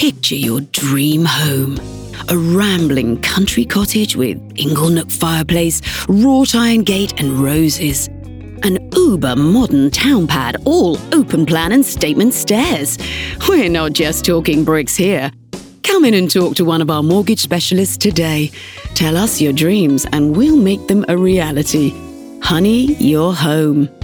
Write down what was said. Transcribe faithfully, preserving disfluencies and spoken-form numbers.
Picture your dream home. A rambling country cottage with inglenook fireplace, wrought iron gate and roses. An uber-modern town pad, all open plan and statement stairs. We're not just talking bricks here. Come in and talk to one of our mortgage specialists today. Tell us your dreams and we'll make them a reality. Honey, your home.